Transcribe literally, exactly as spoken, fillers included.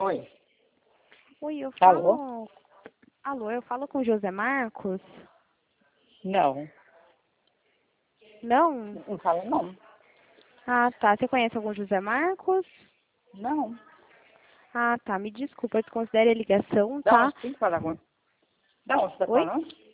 Oi. Oi, eu Alô? falo... Alô, eu falo com o José Marcos? Não. Não? Não fala não. Ah, tá. Você conhece algum José Marcos? Não. Ah, tá. Me desculpa, eu desconsidero a ligação, Da tá? onde tem que falar com... Da onde você tá Oi? falando?